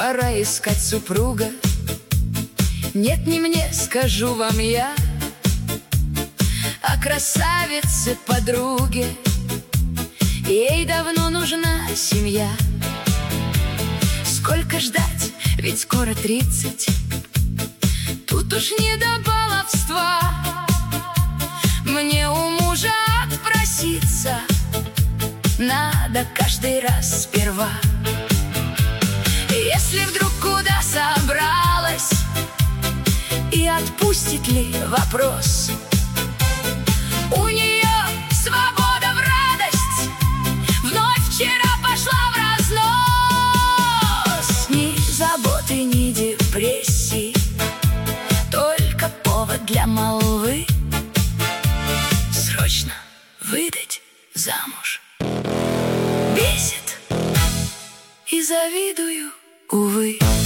пора искать супруга. Нет, не мне, скажу вам я, а красавице подруге. Ей давно нужна семья. Сколько ждать, ведь скоро 30. Тут уж не до баловства. Мне у мужа отпроситься надо каждый раз сперва. Если вдруг куда собралась, и отпустит ли вопрос, у нее свобода в радость вновь вчера пошла в разнос. Ни заботы, ни депрессии, только повод для молвы срочно выдать замуж. Бесит и завидую, увы.